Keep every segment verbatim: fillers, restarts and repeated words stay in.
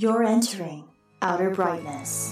You're entering Outer Brightness.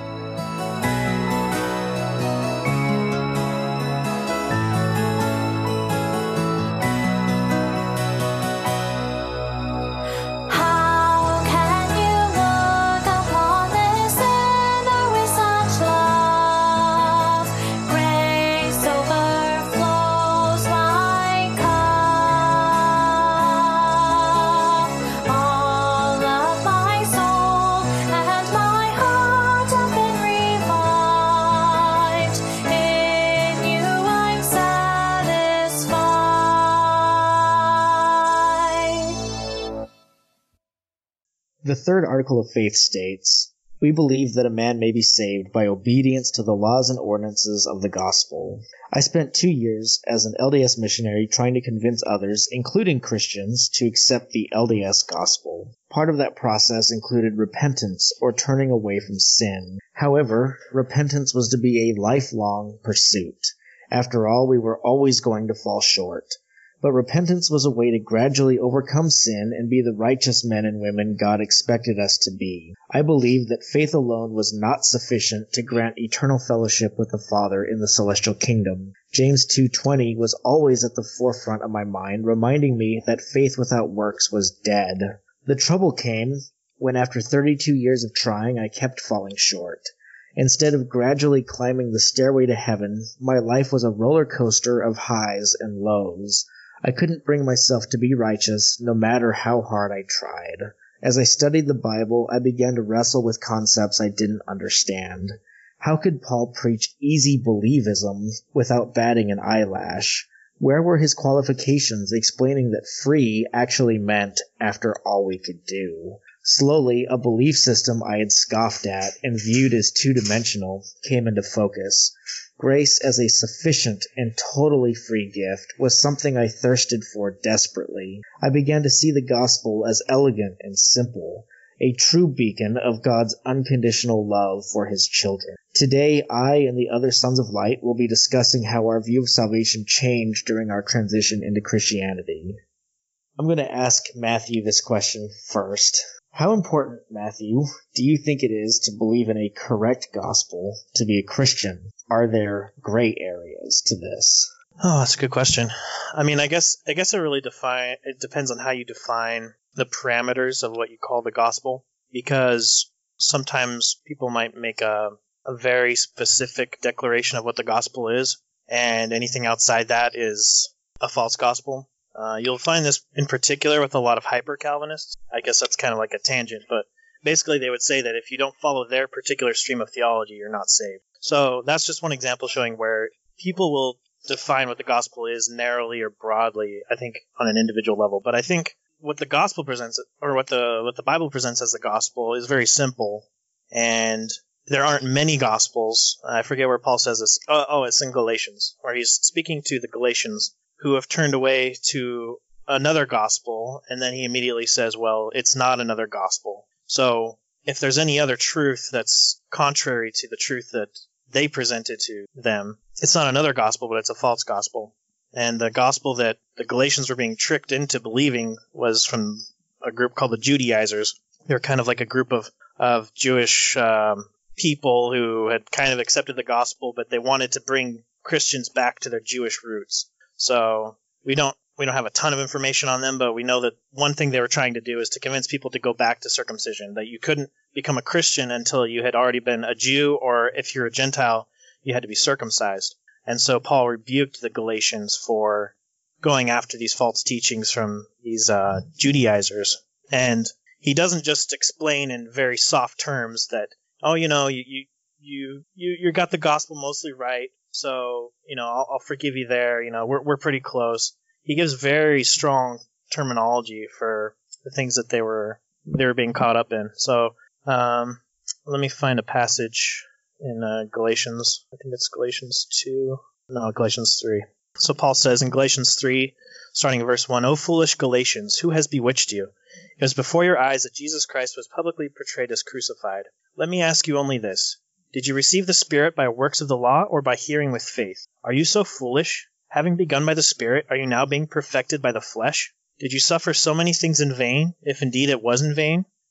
The third article of faith states, "We believe that a man may be saved by obedience to the laws and ordinances of the gospel." I spent two years as an L D S missionary trying to convince others, including Christians, to accept the L D S gospel. Part of that process included repentance, or turning away from sin. However, repentance was to be a lifelong pursuit. After all, we were always going to fall short. But repentance was a way to gradually overcome sin and be the righteous men and women God expected us to be. I believe that faith alone was not sufficient to grant eternal fellowship with the Father in the celestial kingdom. James two twenty was always at the forefront of my mind, reminding me that faith without works was dead. The trouble came when, after thirty-two years of trying, I kept falling short. Instead of gradually climbing the stairway to heaven, my life was a roller coaster of highs and lows. I couldn't bring myself to be righteous, no matter how hard I tried. As I studied the Bible, I began to wrestle with concepts I didn't understand. How could Paul preach easy believism without batting an eyelash? Where were his qualifications explaining that free actually meant after all we could do? Slowly, a belief system I had scoffed at and viewed as two-dimensional came into focus. Grace as a sufficient and totally free gift was something I thirsted for desperately. I began to see the gospel as elegant and simple, a true beacon of God's unconditional love for his children. Today, I and the other Sons of Light will be discussing how our view of salvation changed during our transition into Christianity. I'm going to ask Matthew this question first. How important, Matthew, do you think it is to believe in a correct gospel to be a Christian? Are there gray areas to this? Oh, that's a good question. I mean, I guess I guess it really define it depends on how you define the parameters of what you call the gospel, because sometimes people might make a a very specific declaration of what the gospel is, and anything outside that is a false gospel. Uh, you'll find this in particular with a lot of hyper-Calvinists. I guess that's kind of like a tangent, but basically they would say that if you don't follow their particular stream of theology, you're not saved. So that's just one example showing where people will define what the gospel is narrowly or broadly, I think, on an individual level. But I think what the gospel presents, or what the what the Bible presents as the gospel, is very simple, and there aren't many gospels. I forget where Paul says this. Oh, oh, it's in Galatians, where he's speaking to the Galatians who have turned away to another gospel, and then he immediately says, well, it's not another gospel. So if there's any other truth that's contrary to the truth that they presented to them, it's not another gospel, but it's a false gospel. And the gospel that the Galatians were being tricked into believing was from a group called the Judaizers. They're kind of like a group of, of Jewish um, people who had kind of accepted the gospel, but they wanted to bring Christians back to their Jewish roots. So we don't we don't have a ton of information on them, but we know that one thing they were trying to do is to convince people to go back to circumcision, that you couldn't become a Christian until you had already been a Jew, or if you're a Gentile, you had to be circumcised. And so Paul rebuked the Galatians for going after these false teachings from these uh, Judaizers. And he doesn't just explain in very soft terms that, oh, you know, you you you you, you got the gospel mostly right, so, you know, I'll, I'll forgive you there. You know, we're we're pretty close. He gives very strong terminology for the things that they were they were being caught up in. So, um, let me find a passage in uh, Galatians. I think it's Galatians two. No, Galatians three. So Paul says in Galatians three, starting at verse one, "O foolish Galatians, who has bewitched you? It was before your eyes that Jesus Christ was publicly portrayed as crucified. Let me ask you only this. Did you receive the Spirit by works of the law or by hearing with faith? Are you so foolish? Having begun by the Spirit, are you now being perfected by the flesh? Did you suffer so many things in vain, if indeed it was in vain?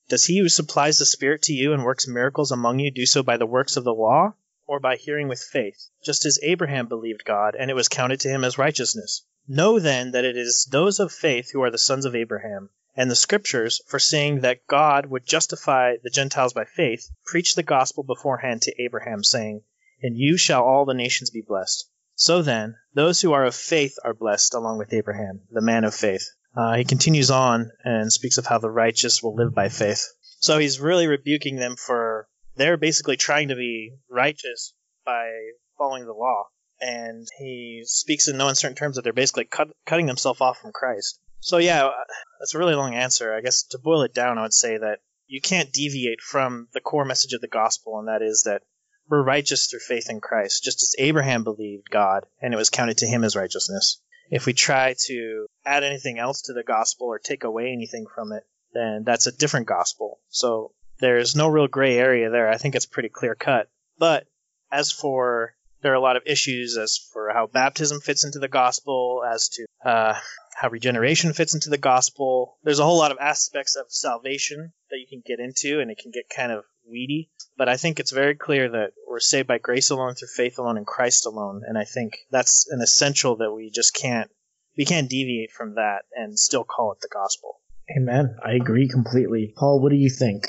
Does he who supplies the Spirit to you and works miracles among you do so by the works of the law, or by hearing with faith, just as Abraham believed God, and it was counted to him as righteousness? Know then that it is those of faith who are the sons of Abraham. And the Scriptures, foreseeing that God would justify the Gentiles by faith, preached the gospel beforehand to Abraham, saying, In you shall all the nations be blessed. So then, those who are of faith are blessed along with Abraham, the man of faith. Uh, he continues on and speaks of how the righteous will live by faith. So he's really rebuking them for, they're basically trying to be righteous by following the law. And he speaks in no uncertain terms that they're basically cut, cutting themselves off from Christ. So yeah, that's a really long answer. I guess to boil it down, I would say that you can't deviate from the core message of the gospel, and that is that we're righteous through faith in Christ, just as Abraham believed God, and it was counted to him as righteousness. If we try to add anything else to the gospel or take away anything from it, then that's a different gospel. So there's no real gray area there. I think it's pretty clear cut. But as for, there are a lot of issues as for how baptism fits into the gospel, as to uh, how regeneration fits into the gospel. There's a whole lot of aspects of salvation that you can get into, and it can get kind of weedy. But I think it's very clear that we're saved by grace alone, through faith alone, in Christ alone. And I think that's an essential that we just can't, we can't deviate from that and still call it the gospel. Amen. I agree completely. Paul, what do you think?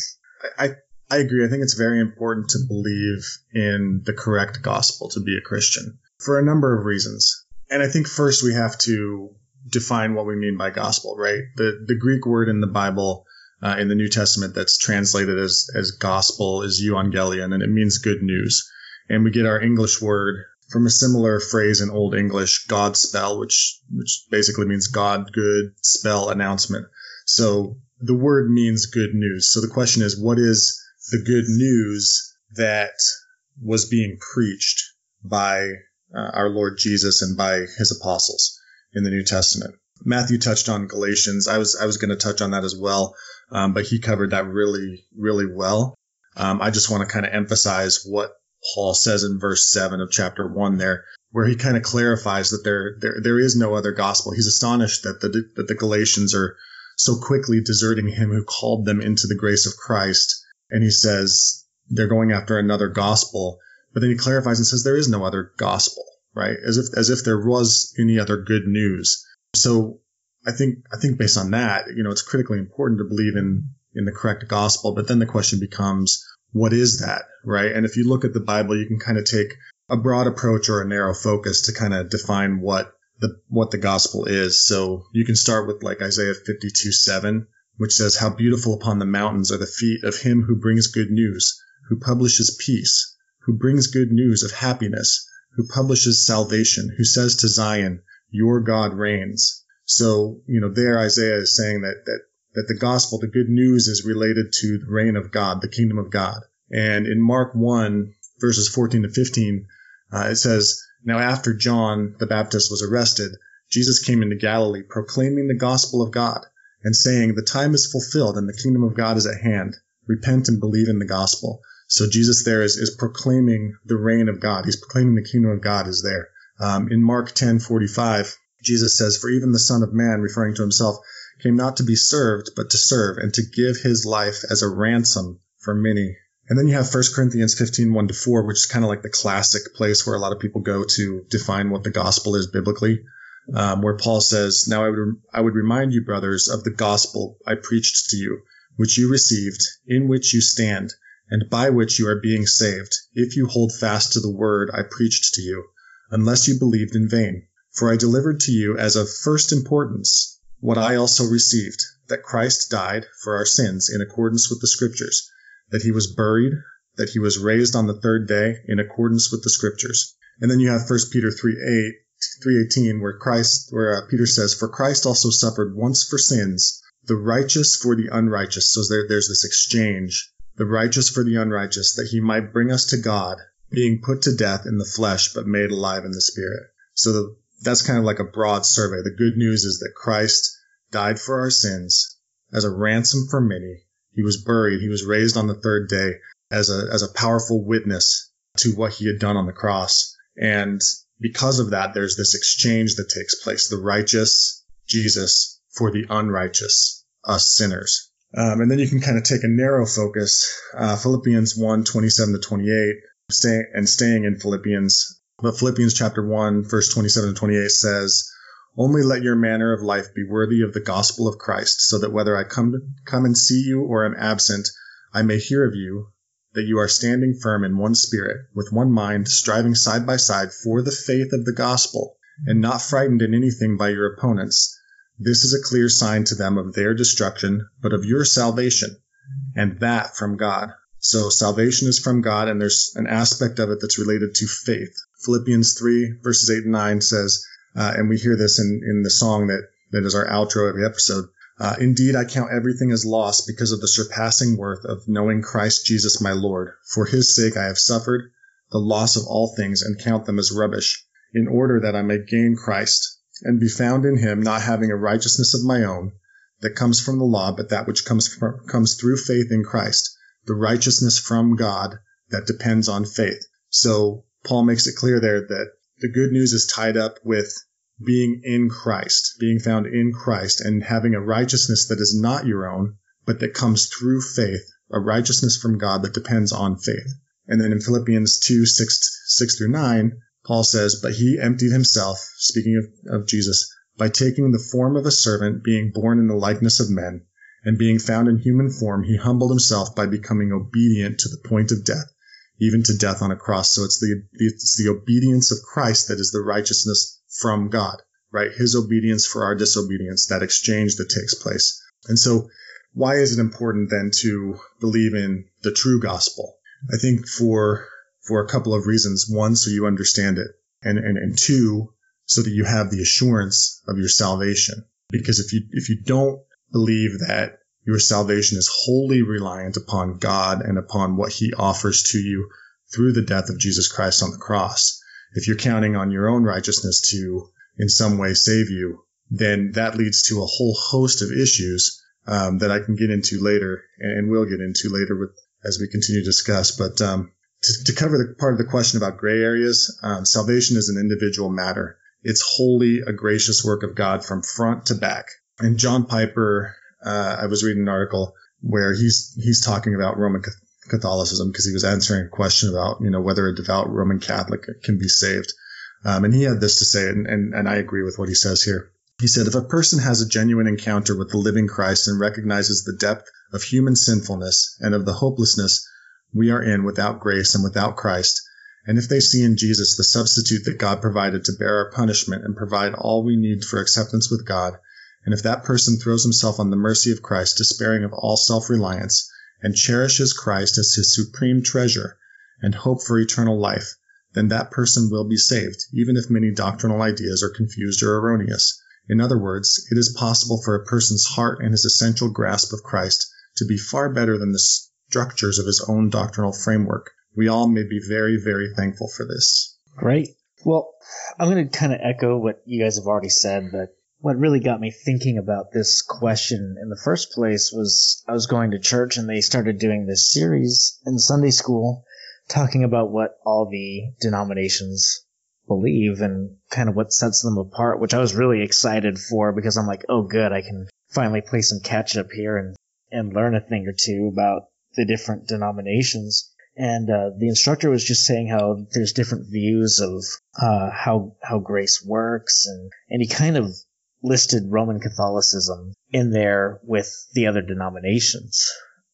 I, I agree. I think it's very important to believe in the correct gospel to be a Christian for a number of reasons. And I think first we have to define what we mean by gospel, right? The the Greek word in the Bible, uh, in the New Testament, that's translated as, as gospel is euangelion, and it means good news. And we get our English word from a similar phrase in Old English, Godspell, which which basically means God, good, spell, announcement. So the word means good news. So the question is, what is the good news that was being preached by uh, our Lord Jesus and by his apostles in the New Testament? Matthew touched on Galatians. I was I was going to touch on that as well, um, but he covered that really, really well. Um, I just want to kind of emphasize what Paul says in verse seven of chapter one there, where he kind of clarifies that there, there there is no other gospel. He's astonished that the that the Galatians are so quickly deserting him who called them into the grace of Christ. And he says they're going after another gospel. But then he clarifies and says there is no other gospel, right? As if as if there was any other good news. So I think I think based on that, you know, it's critically important to believe in in the correct gospel. But then the question becomes, what is that, right? And if you look at the Bible, you can kind of take a broad approach or a narrow focus to kind of define what the what the gospel is. So you can start with like Isaiah fifty-two seven, which says, "How beautiful upon the mountains are the feet of him who brings good news, who publishes peace, who brings good news of happiness, who publishes salvation, who says to Zion, your God reigns." So, you know, there Isaiah is saying that that that the gospel, the good news, is related to the reign of God, the kingdom of God. And in Mark one, verses fourteen to fifteen, uh, it says, "Now after John the Baptist was arrested, Jesus came into Galilee, proclaiming the gospel of God, and saying, the time is fulfilled, and the kingdom of God is at hand. Repent and believe in the gospel." So Jesus there is, is proclaiming the reign of God. He's proclaiming the kingdom of God is there. Um, in Mark ten forty-five, Jesus says, "For even the Son of Man," referring to himself, "came not to be served, but to serve, and to give his life as a ransom for many." And then you have First Corinthians fifteen, one to four, which is kind of like the classic place where a lot of people go to define what the gospel is biblically, um, where Paul says, "Now I would, I would remind you, brothers, of the gospel I preached to you, which you received, in which you stand, and by which you are being saved, if you hold fast to the word I preached to you, unless you believed in vain. For I delivered to you as of first importance what I also received, that Christ died for our sins in accordance with the Scriptures, that he was buried, that he was raised on the third day in accordance with the Scriptures." And then you have First Peter three eighteen, where Christ, where uh, Peter says, "For Christ also suffered once for sins, the righteous for the unrighteous." So there, there's this exchange, the righteous for the unrighteous, that he might bring us to God, being put to death in the flesh, but made alive in the Spirit. So the, that's kind of like a broad survey. The good news is that Christ died for our sins as a ransom for many. He was buried. He was raised on the third day as a as a powerful witness to what he had done on the cross. And because of that, there's this exchange that takes place. The righteous, Jesus, for the unrighteous, us sinners. Um, and then you can kind of take a narrow focus, uh, Philippians one, twenty-seven to twenty-eight, stay, and staying in Philippians. But Philippians chapter one, verse twenty-seven to twenty-eight says, "Only let your manner of life be worthy of the gospel of Christ, so that whether I come to, come and see you or am absent, I may hear of you, that you are standing firm in one spirit, with one mind, striving side by side for the faith of the gospel, and not frightened in anything by your opponents. This is a clear sign to them of their destruction, but of your salvation, and that from God." So salvation is from God, and there's an aspect of it that's related to faith. Philippians three, verses eight and nine says, uh, and we hear this in, in the song that, that is our outro every episode, uh, "Indeed, I count everything as loss because of the surpassing worth of knowing Christ Jesus my Lord. For his sake I have suffered the loss of all things and count them as rubbish, in order that I may gain Christ and be found in him, not having a righteousness of my own that comes from the law, but that which comes from, comes through faith in Christ, the righteousness from God that depends on faith." So Paul makes it clear there that the good news is tied up with being in Christ, being found in Christ, and having a righteousness that is not your own, but that comes through faith, a righteousness from God that depends on faith. And then in Philippians two, six, six through nine, Paul says, "But he emptied himself," speaking of, of Jesus, "by taking the form of a servant, being born in the likeness of men, and being found in human form, he humbled himself by becoming obedient to the point of death, even to death on a cross." So it's the, it's the obedience of Christ that is the righteousness from God, right? His obedience for our disobedience, that exchange that takes place. And so why is it important then to believe in the true gospel? I think for for a couple of reasons. One, so you understand it. And, and, and two, so that you have the assurance of your salvation. Because if you if you don't believe that your salvation is wholly reliant upon God and upon what he offers to you through the death of Jesus Christ on the cross, if you're counting on your own righteousness to in some way save you, then that leads to a whole host of issues um, that I can get into later and will get into later with as we continue to discuss. But um, to, to cover the part of the question about gray areas, um, salvation is an individual matter. It's wholly a gracious work of God from front to back. And John Piper, uh, I was reading an article where he's he's talking about Roman Catholicism because he was answering a question about, you know, whether a devout Roman Catholic can be saved. Um, and he had this to say, and, and, and I agree with what he says here. He said, "If a person has a genuine encounter with the living Christ and recognizes the depth of human sinfulness and of the hopelessness we are in without grace and without Christ, and if they see in Jesus the substitute that God provided to bear our punishment and provide all we need for acceptance with God, and if that person throws himself on the mercy of Christ, despairing of all self-reliance, and cherishes Christ as his supreme treasure and hope for eternal life, then that person will be saved, even if many doctrinal ideas are confused or erroneous. In other words, it is possible for a person's heart and his essential grasp of Christ to be far better than the structures of his own doctrinal framework. We all may be very, very thankful for this." Great. Well, I'm going to kind of echo what you guys have already said, but what really got me thinking about this question in the first place was I was going to church and they started doing this series in Sunday school talking about what all the denominations believe and kind of what sets them apart, which I was really excited for because I'm like, oh good, I can finally play some catch up here and, and learn a thing or two about the different denominations. And uh, the instructor was just saying how there's different views of uh, how how grace works, and, and he kind of listed Roman Catholicism in there with the other denominations.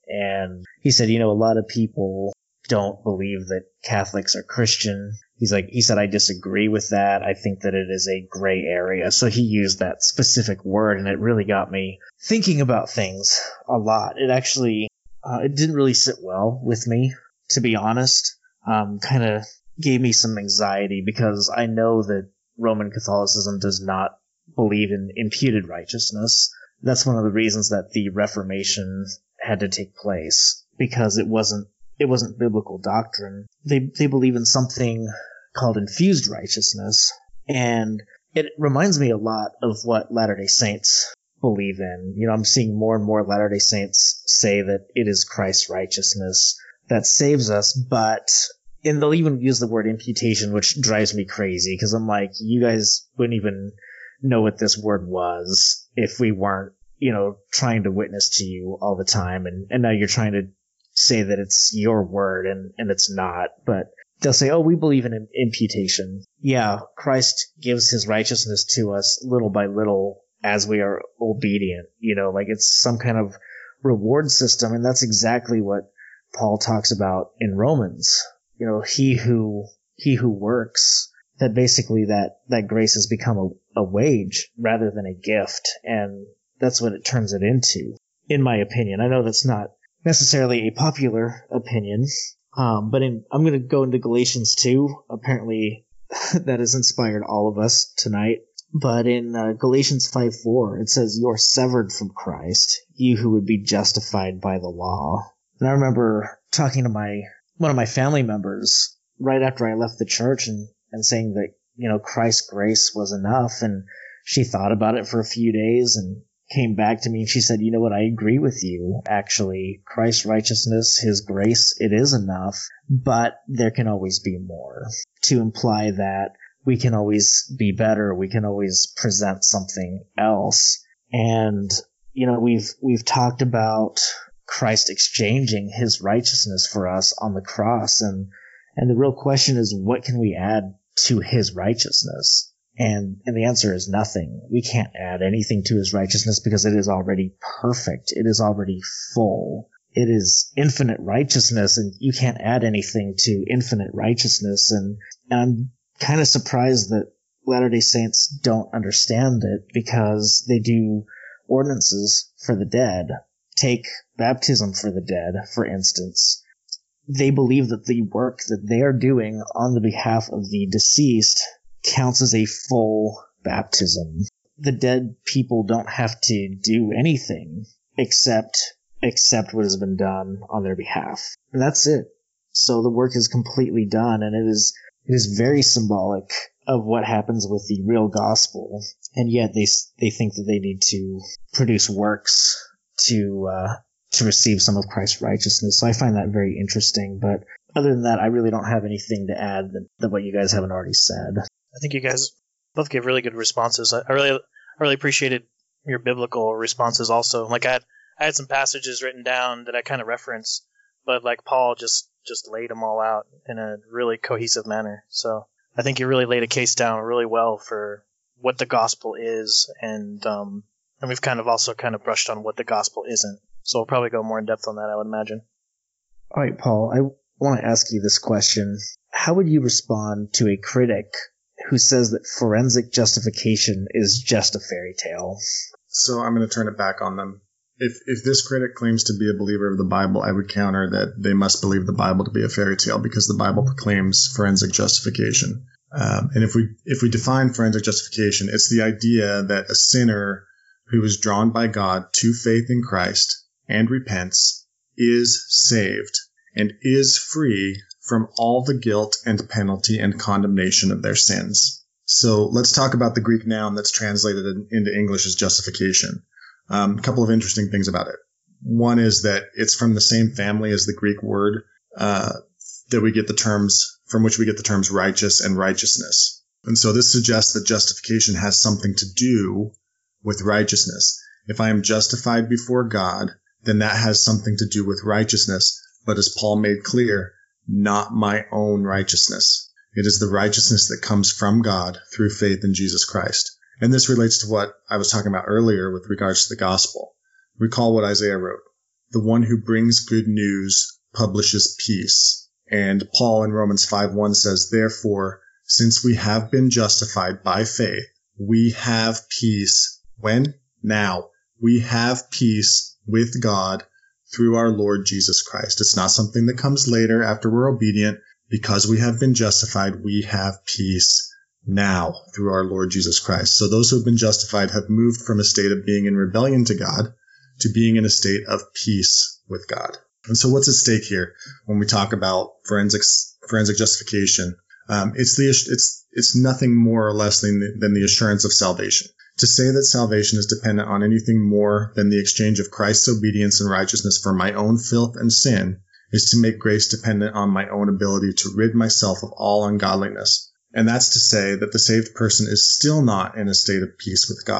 And he said, you know, a lot of people don't believe that Catholics are Christian. He's like, he said, I disagree with that. I think that it is a gray area. So he used that specific word, and it really got me thinking about things a lot. It actually, uh, it didn't really sit well with me, to be honest. Um, kind of gave me some anxiety because I know that Roman Catholicism does not believe in imputed righteousness. That's one of the reasons that the Reformation had to take place, because it wasn't it wasn't biblical doctrine. They they believe in something called infused righteousness, and it reminds me a lot of what Latter-day Saints believe in. You know, I'm seeing more and more Latter-day Saints say that it is Christ's righteousness that saves us, but and they'll even use the word imputation, which drives me crazy because I'm like, you guys wouldn't even know what this word was if we weren't you know, trying to witness to you all the time, and, and now you're trying to say that it's your word, and, and it's not. But they'll say, oh, we believe in imputation. Yeah, Christ gives his righteousness to us little by little as we are obedient. You know, like it's some kind of reward system, and that's exactly what Paul talks about in Romans. You know, he who he who works, that basically that, that grace has become a, a wage rather than a gift, and that's what it turns it into, in my opinion. I know that's not necessarily a popular opinion, um, but in, I'm going to go into Galatians two. Apparently, that has inspired all of us tonight. But in uh, Galatians five four, it says, "You are severed from Christ, you who would be justified by the law." And I remember talking to my one of my family members right after I left the church and, and saying that, you know, Christ's grace was enough. And she thought about it for a few days and came back to me and she said, you know what, I agree with you. Actually, Christ's righteousness, his grace, it is enough, but there can always be more. To imply that we can always be better, we can always present something else. And, you know, we've we've talked about Christ exchanging his righteousness for us on the cross, and and the real question is, what can we add to his righteousness? And and the answer is nothing. We can't add anything to his righteousness because it is already perfect. It is already full. It is infinite righteousness, and you can't add anything to infinite righteousness. And, and I'm kind of surprised that Latter-day Saints don't understand it, because they do ordinances for the dead. Take baptism for the dead, for instance. They believe that the work that they are doing on the behalf of the deceased counts as a full baptism. The dead people don't have to do anything except accept what has been done on their behalf. And that's it. So the work is completely done, and it is it is very symbolic of what happens with the real gospel. And yet they they think that they need to produce works to uh, to receive some of Christ's righteousness. So I find that very interesting. But other than that, I really don't have anything to add than, than what you guys haven't already said. I think you guys both gave really good responses. I, I really, I really appreciated your biblical responses also. Like I had, I had some passages written down that I kind of referenced, but like Paul just, just laid them all out in a really cohesive manner. So I think you really laid a case down really well for what the gospel is, and um, and we've kind of also kind of brushed on what the gospel isn't. So we'll probably go more in depth on that, I would imagine. All right, Paul, I want to ask you this question. How would you respond to a critic who says that forensic justification is just a fairy tale? So I'm going to turn it back on them. If if this critic claims to be a believer of the Bible, I would counter that they must believe the Bible to be a fairy tale, because the Bible proclaims forensic justification. Um, and if we if we define forensic justification, it's the idea that a sinner who is drawn by God to faith in Christ and repents is saved and is free from all the guilt and penalty and condemnation of their sins. So let's talk about the Greek noun that's translated in, into English as justification. Um, a couple of interesting things about it. One is that it's from the same family as the Greek word uh, that we get the terms, from which we get the terms righteous and righteousness. And so this suggests that justification has something to do with righteousness. If I am justified before God, then that has something to do with righteousness. But as Paul made clear, not my own righteousness. It is the righteousness that comes from God through faith in Jesus Christ. And this relates to what I was talking about earlier with regards to the gospel. Recall what Isaiah wrote. The one who brings good news publishes peace. And Paul in Romans five one says, therefore, since we have been justified by faith, we have peace. When? Now. We have peace with God through our Lord Jesus Christ. It's not something that comes later after we're obedient. Because we have been justified, we have peace now through our Lord Jesus Christ. So those who have been justified have moved from a state of being in rebellion to God to being in a state of peace with God. And so what's at stake here when we talk about forensics, forensic justification? Um, it's the it's it's nothing more or less than the, than the assurance of salvation. To say that salvation is dependent on anything more than the exchange of Christ's obedience and righteousness for my own filth and sin is to make grace dependent on my own ability to rid myself of all ungodliness. And that's to say that the saved person is still not in a state of peace with God.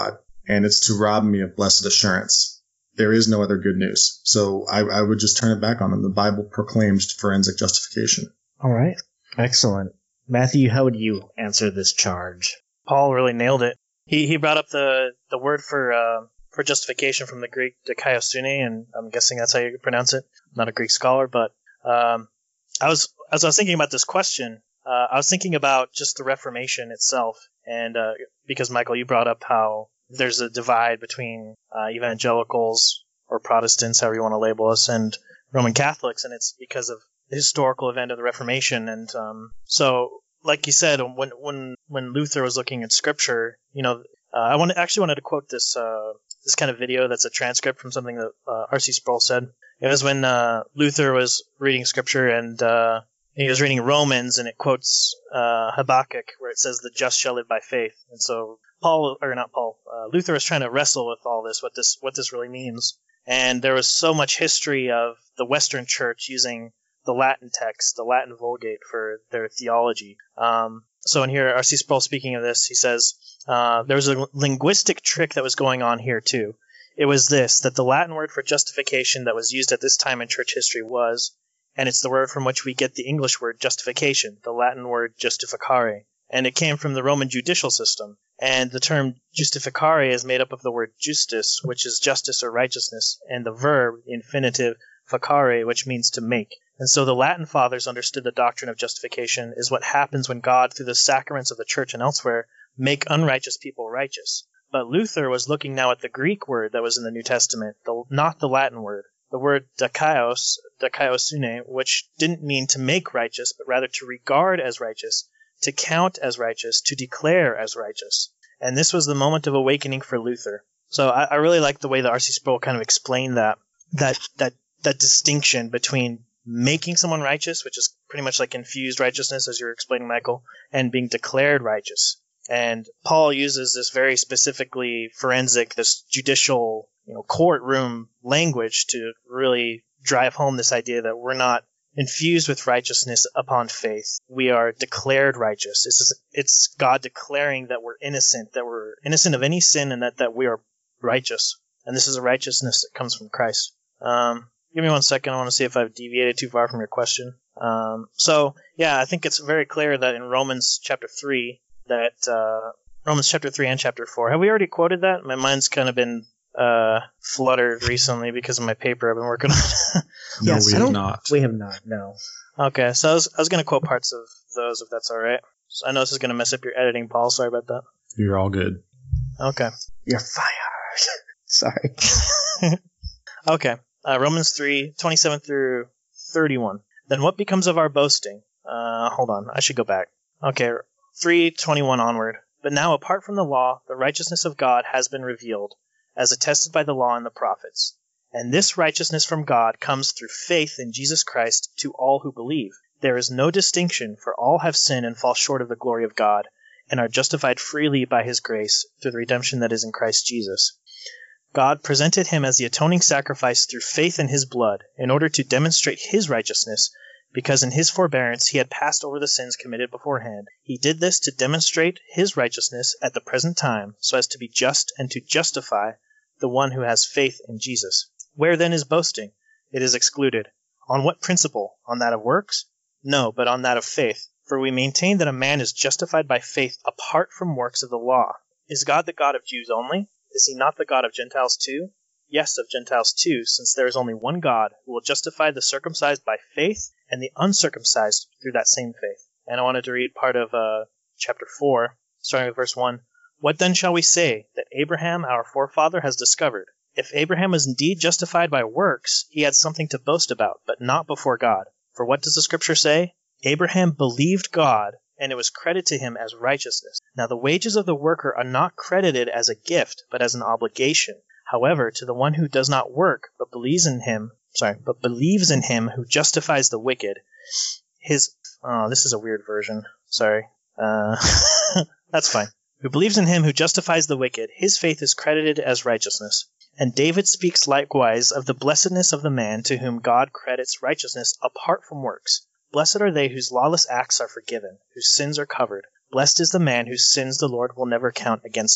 and it's to rob me of blessed assurance. There is no other good news. So I, I would just turn it back on them. The Bible proclaims forensic justification. All right. Excellent. Matthew, how would you answer this charge? Paul really nailed it. He he brought up the, the word for uh, for justification from the Greek dikaiosune, and I'm guessing that's how you pronounce it. I'm not a Greek scholar, but um, I was as I was thinking about this question, uh, I was thinking about just the Reformation itself, and uh, because Michael, you brought up how there's a divide between uh, evangelicals or Protestants, however you want to label us, and Roman Catholics, and it's because of the historical event of the Reformation. And um, so, like you said, when when when Luther was looking at Scripture, you know, uh, I want actually wanted to quote this uh, this kind of video that's a transcript from something that uh, R C Sproul said. It was when uh, Luther was reading Scripture, and uh, he was reading Romans, and it quotes uh, Habakkuk, where it says, "The just shall live by faith." And so Paul, or not Paul, uh, Luther was trying to wrestle with all this, what this what this really means. And there was so much history of the Western Church using the Latin text, the Latin Vulgate, for their theology. Um, so in here, R C Sproul, speaking of this, he says, uh, there was a linguistic trick that was going on here too. It was this, that the Latin word for justification that was used at this time in church history was, and it's the word from which we get the English word justification, the Latin word justificare. And it came from the Roman judicial system. And the term justificare is made up of the word justus, which is justice or righteousness, and the verb, the infinitive, facare, which means to make. And so the Latin fathers understood the doctrine of justification is what happens when God, through the sacraments of the church and elsewhere, make unrighteous people righteous. But Luther was looking now at the Greek word that was in the New Testament, the, not the Latin word. The word dikaios, dikaiosune, which didn't mean to make righteous, but rather to regard as righteous, to count as righteous, to declare as righteous. And this was the moment of awakening for Luther. So I, I really like the way that R C Sproul kind of explained that, that, that, that distinction between making someone righteous, which is pretty much like infused righteousness, as you were explaining, Michael, and being declared righteous. And Paul uses this very specifically forensic, this judicial, you know, courtroom language to really drive home this idea that we're not infused with righteousness upon faith. We are declared righteous. It's, it's God declaring that we're innocent, that we're innocent of any sin, and that, that we are righteous. And this is a righteousness that comes from Christ. Um, give me one second. I want to see if I've deviated too far from your question. Um, so, yeah, I think it's very clear that in Romans chapter three, that uh, Romans chapter three and chapter four. Have we already quoted that? My mind's kind of been uh, fluttered recently because of my paper I've been working on. No, Yes, we I have don't- not. We have not, no. Okay, so I was, I was going to quote parts of those, if that's all right. So I know this is going to mess up your editing, Paul. Sorry about that. You're all good. Okay. You're fired. Sorry. Okay. Uh, Romans three, twenty-seven through thirty-one. Then what becomes of our boasting? Uh, hold on. I should go back. Okay. three twenty-one onward. But now, apart from the law, the righteousness of God has been revealed, as attested by the law and the prophets. And this righteousness from God comes through faith in Jesus Christ to all who believe. There is no distinction, for all have sinned and fall short of the glory of God, and are justified freely by his grace through the redemption that is in Christ Jesus. God presented him as the atoning sacrifice through faith in his blood, in order to demonstrate his righteousness, because in his forbearance he had passed over the sins committed beforehand. He did this to demonstrate his righteousness at the present time, so as to be just and to justify the one who has faith in Jesus. Where then is boasting? It is excluded. On what principle? On that of works? No, but on that of faith. For we maintain that a man is justified by faith apart from works of the law. Is God the God of Jews only? Is he not the God of Gentiles too? Yes, of Gentiles too, since there is only one God, who will justify the circumcised by faith and the uncircumcised through that same faith. And I wanted to read part of uh, chapter four, starting with verse one. What then shall we say that Abraham, our forefather, has discovered? If Abraham was indeed justified by works, he had something to boast about, but not before God. For what does the Scripture say? Abraham believed God, and it was credited to him as righteousness. Now the wages of the worker are not credited as a gift, but as an obligation. However, to the one who does not work, but believes in him, sorry, but believes in him who justifies the wicked, his, oh, this is a weird version, sorry, uh, that's fine. Who believes in him who justifies the wicked, his faith is credited as righteousness. And David speaks likewise of the blessedness of the man to whom God credits righteousness apart from works. Blessed are they whose lawless acts are forgiven, whose sins are covered. Blessed is the man whose sins the Lord will never count against him.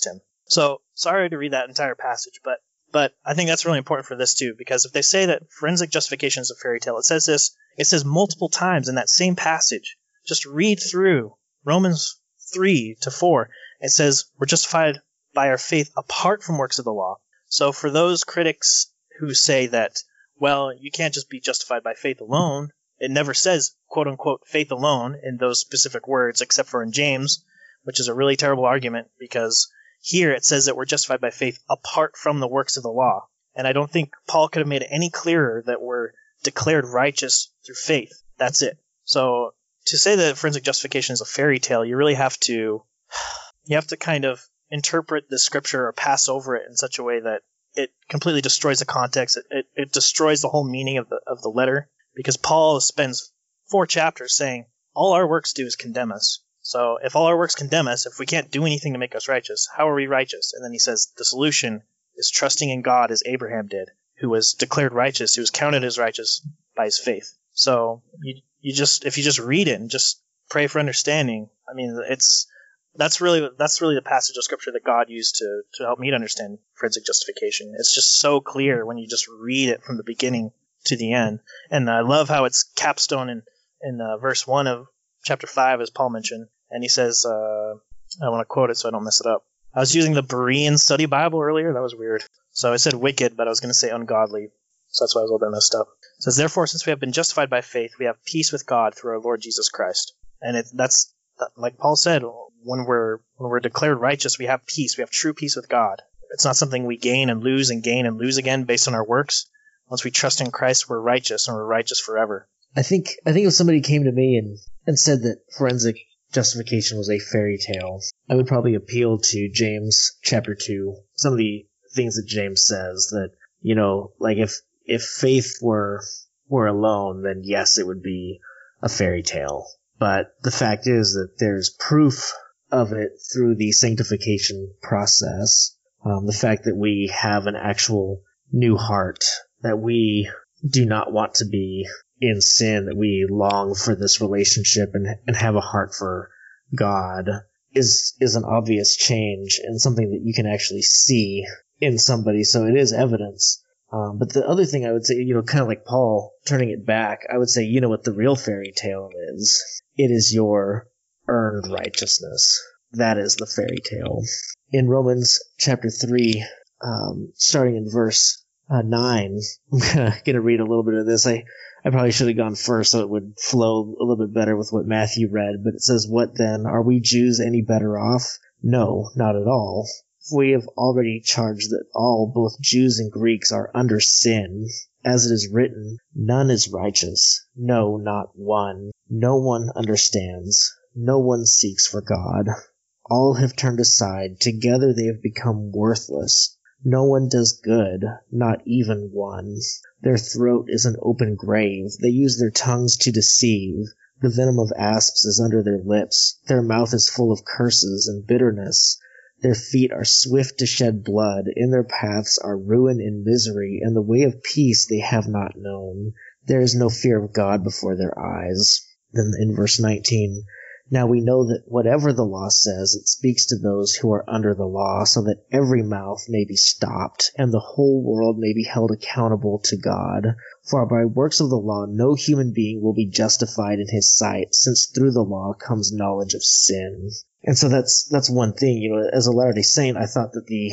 So sorry to read that entire passage, but but I think that's really important for this too, because if they say that forensic justification is a fairy tale, it says this, it says multiple times in that same passage. Just read through Romans three to four. It says we're justified by our faith apart from works of the law. So for those critics who say that, well, you can't just be justified by faith alone, it never says, quote unquote, faith alone in those specific words, except for in James, which is a really terrible argument, because here it says that we're justified by faith apart from the works of the law. And I don't think Paul could have made it any clearer that we're declared righteous through faith. That's it. So to say that forensic justification is a fairy tale, you really have to, you have to kind of interpret the scripture or pass over it in such a way that it completely destroys the context. It, it, it destroys the whole meaning of the of the letter, because Paul spends four chapters saying all our works do is condemn us. So if all our works condemn us, if we can't do anything to make us righteous, how are we righteous? And then he says the solution is trusting in God as Abraham did, who was declared righteous, who was counted as righteous by his faith. So you you just if you just read it and just pray for understanding, I mean, it's that's really that's really the passage of scripture that God used to to help me to understand forensic justification. It's just so clear when you just read it from the beginning to the end. And I love how it's capstone in in uh, verse one of chapter five, as Paul mentioned. And he says, uh, I want to quote it so I don't mess it up. I was using the Berean Study Bible earlier. That was weird. So I said wicked, but I was going to say ungodly. So that's why I was a little bit messed up. It says, therefore, since we have been justified by faith, we have peace with God through our Lord Jesus Christ. And it, that's, like Paul said, when we're when we're declared righteous, we have peace. We have true peace with God. It's not something we gain and lose and gain and lose again based on our works. Once we trust in Christ, we're righteous, and we're righteous forever. I think I think if somebody came to me and, and said that forensic justification was a fairy tale, I would probably appeal to James chapter two. Some of the things that James says that, you know, like if if faith were were alone, then yes, it would be a fairy tale. But the fact is that there's proof of it through the sanctification process. Um, the fact that we have an actual new heart, that we do not want to be in sin, that we long for this relationship and, and have a heart for God is is an obvious change and something that you can actually see in somebody. So it is evidence. Um, but the other thing I would say, you know, kind of like Paul turning it back, I would say, you know what the real fairy tale is? It is your earned righteousness. That is the fairy tale. In Romans chapter three, um, starting in verse uh, nine, I'm going to read a little bit of this. I, I probably should have gone first so it would flow a little bit better with what Matthew read. But it says, what then? Are we Jews any better off? No, not at all. We have already charged that all, both Jews and Greeks, are under sin. As it is written, none is righteous, no, not one. No one understands, no one seeks for God. All have turned aside, together they have become worthless. No one does good, not even one. Their throat is an open grave, they use their tongues to deceive. The venom of asps is under their lips, their mouth is full of curses and bitterness. Their feet are swift to shed blood, in their paths are ruin and misery, and the way of peace they have not known. There is no fear of God before their eyes. Then in verse nineteen, now we know that whatever the law says, it speaks to those who are under the law, so that every mouth may be stopped, and the whole world may be held accountable to God. For by works of the law no human being will be justified in his sight, since through the law comes knowledge of sin. And so that's that's one thing, you know, as a Latter-day Saint, I thought that the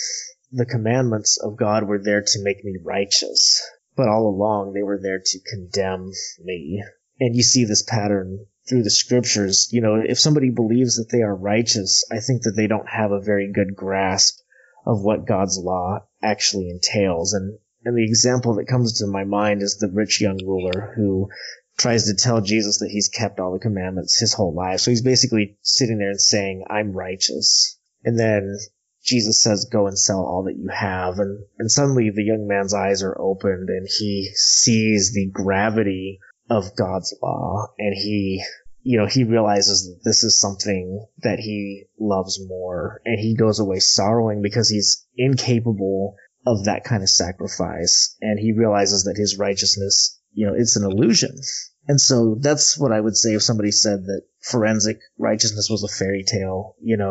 the commandments of God were there to make me righteous, but all along they were there to condemn me. And you see this pattern through the scriptures. You know, if somebody believes that they are righteous, I think that they don't have a very good grasp of what God's law actually entails. And and the example that comes to my mind is the rich young ruler who tries to tell Jesus that he's kept all the commandments his whole life. So he's basically sitting there and saying, I'm righteous. And then Jesus says, go and sell all that you have. And, and suddenly the young man's eyes are opened and he sees the gravity of God's law. And he, you know, he realizes that this is something that he loves more. And he goes away sorrowing because he's incapable of that kind of sacrifice. And he realizes that his righteousness, you know, it's an illusion. And so that's what I would say if somebody said that forensic righteousness was a fairy tale. You know,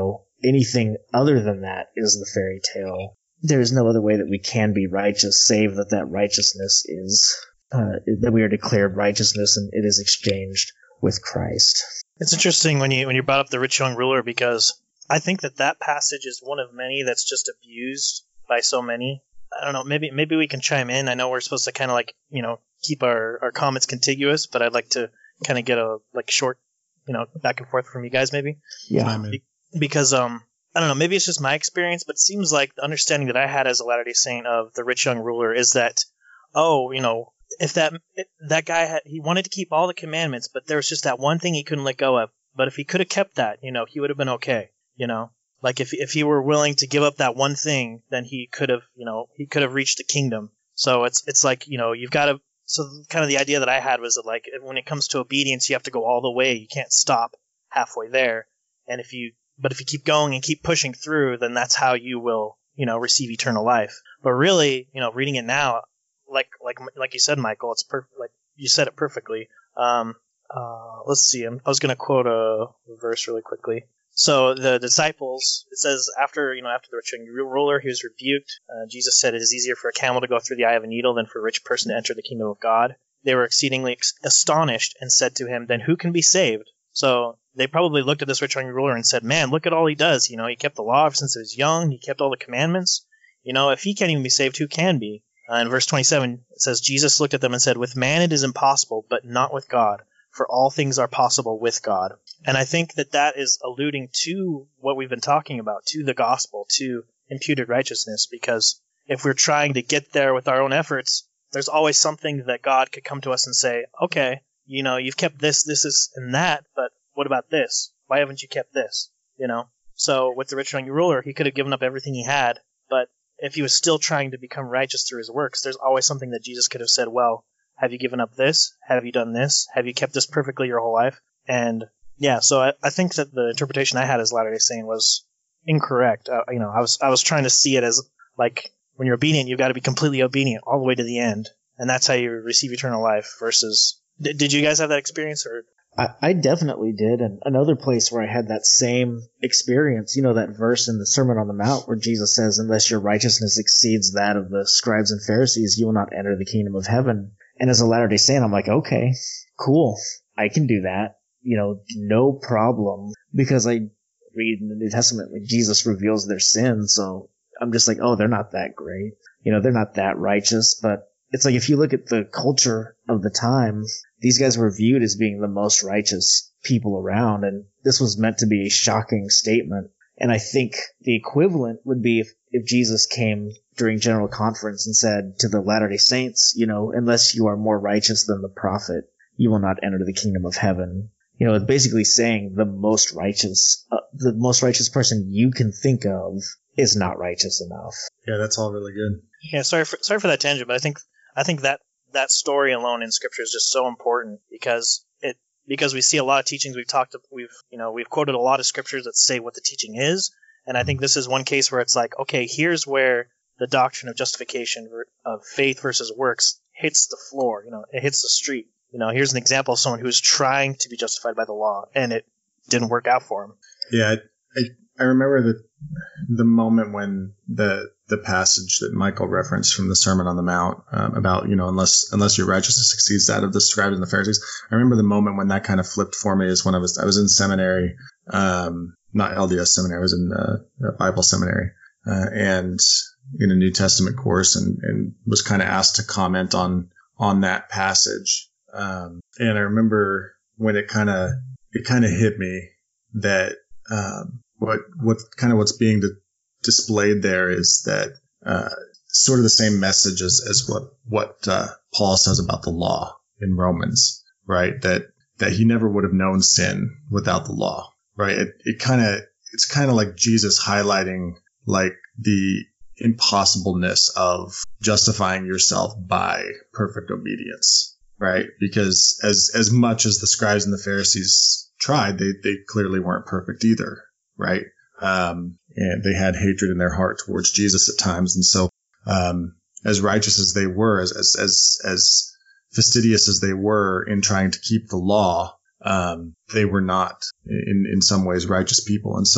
anything other than that is the fairy tale. There is no other way that we can be righteous, save that that righteousness is, uh, that we are declared righteousness and it is exchanged with Christ. It's interesting when you when you brought up the rich young ruler, because I think that that passage is one of many that's just abused by so many. I don't know, maybe maybe we can chime in. I know we're supposed to kind of like, you know, keep our, our comments contiguous, but I'd like to kind of get a like short, you know, back and forth from you guys maybe. Yeah. Be- because, um, I don't know, maybe it's just my experience, but it seems like the understanding that I had as a Latter-day Saint of the rich young ruler is that, oh, you know, if that if that guy had, he wanted to keep all the commandments, but there was just that one thing he couldn't let go of. But if he could have kept that, you know, he would have been okay. You know, like if if he were willing to give up that one thing, then he could have, you know, he could have reached the kingdom. So it's it's like, you know, you've got to. So kind of the idea that I had was that like when it comes to obedience, you have to go all the way. You can't stop halfway there. And if you, but if you keep going and keep pushing through, then that's how you will, you know, receive eternal life. But really, you know, reading it now. Like like like you said, Michael, it's perfect. Like you said it perfectly. Um, uh, let's see. I'm, I was going to quote a verse really quickly. So the disciples, it says after you know after the rich young ruler, he was rebuked. Uh, Jesus said, "It is easier for a camel to go through the eye of a needle than for a rich person to enter the kingdom of God." They were exceedingly ex- astonished and said to him, "Then who can be saved?" So they probably looked at this rich young ruler and said, "Man, look at all he does. You know, he kept the law ever since he was young. He kept all the commandments. You know, if he can't even be saved, who can be?" Uh, in verse twenty-seven, it says, Jesus looked at them and said, "With man it is impossible, but not with God, for all things are possible with God." And I think that that is alluding to what we've been talking about, to the gospel, to imputed righteousness, because if we're trying to get there with our own efforts, there's always something that God could come to us and say, okay, you know, you've kept this, this, is, and that, but what about this? Why haven't you kept this? You know? So with the rich young ruler, he could have given up everything he had, but if he was still trying to become righteous through his works, there's always something that Jesus could have said, well, have you given up this? Have you done this? Have you kept this perfectly your whole life? And yeah, so I, I think that the interpretation I had as Latter-day Saint was incorrect. Uh, you know, I was I was trying to see it as like when you're obedient, you've got to be completely obedient all the way to the end, and that's how you receive eternal life. Versus, did, did you guys have that experience? Or I, I definitely did. And another place where I had that same experience, you know, that verse in the Sermon on the Mount where Jesus says, "Unless your righteousness exceeds that of the scribes and Pharisees, you will not enter the kingdom of heaven." And as a Latter-day Saint, I'm like, okay, cool. I can do that. You know, no problem. Because I read in the New Testament, like Jesus reveals their sin. So I'm just like, oh, they're not that great. You know, they're not that righteous. But it's like if you look at the culture of the time, these guys were viewed as being the most righteous people around. And this was meant to be a shocking statement. And I think the equivalent would be if, if Jesus came during General Conference and said to the Latter-day Saints, you know, unless you are more righteous than the prophet, you will not enter the kingdom of heaven. You know, it's basically saying the most righteous, uh, the most righteous person you can think of is not righteous enough. Yeah, that's all really good. yeah, sorry for sorry for that tangent, but I think I think that that story alone in Scripture is just so important because it because we see a lot of teachings. We've talked, we've you know, we've quoted a lot of scriptures that say what the teaching is, and I think this is one case where it's like, okay, here's where the doctrine of justification, of faith versus works, hits the floor. You know, it hits the street. You know, here's an example of someone who was trying to be justified by the law, and it didn't work out for him. Yeah, I, I, I remember the the moment when the the passage that Michael referenced from the Sermon on the Mount um, about, you know, unless unless your righteousness exceeds that of the scribes and the Pharisees. I remember the moment when that kind of flipped for me is when I was I was in seminary, um, not L D S seminary, I was in uh, Bible seminary, uh, and in a New Testament course, and, and was kind of asked to comment on on that passage. Um, and I remember when it kind of, it kind of hit me that, um, what, what kind of what's being di- displayed there is that, uh, sort of the same message as, as what, what, uh, Paul says about the law in Romans, right? That, that he never would have known sin without the law, right? It, it kind of, it's kind of like Jesus highlighting like the impossibleness of justifying yourself by perfect obedience. Right, because as as much as the scribes and the Pharisees tried, they they clearly weren't perfect either. Right, um, and they had hatred in their heart towards Jesus at times. And so, um, as righteous as they were, as as as, as fastidious as they were in trying to keep the law, um, they were not in in some ways righteous people. And so,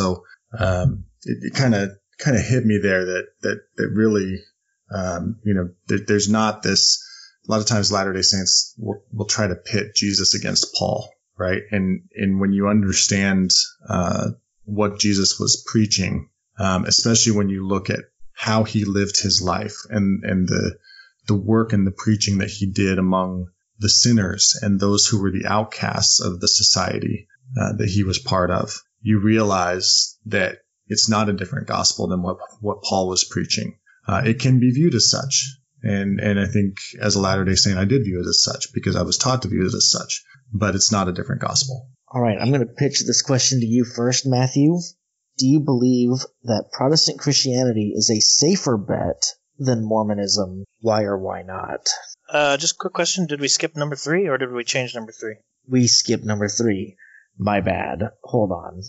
um, it kind of kind of hit me there that that that really, um, you know, there, there's not this. A lot of times, Latter-day Saints will, will try to pit Jesus against Paul, right? And and when you understand uh, what Jesus was preaching, um, especially when you look at how he lived his life and and the the work and the preaching that he did among the sinners and those who were the outcasts of the society uh, that he was part of, you realize that it's not a different gospel than what, what Paul was preaching. Uh, it can be viewed as such. And, and I think as a Latter-day Saint, I did view it as such because I was taught to view it as such, but it's not a different gospel. All right. I'm going to pitch this question to you first, Matthew. Do you believe that Protestant Christianity is a safer bet than Mormonism? Why or why not? Uh, just a quick question. Did we skip number three or did we change number three? We skipped number three. My bad. Hold on.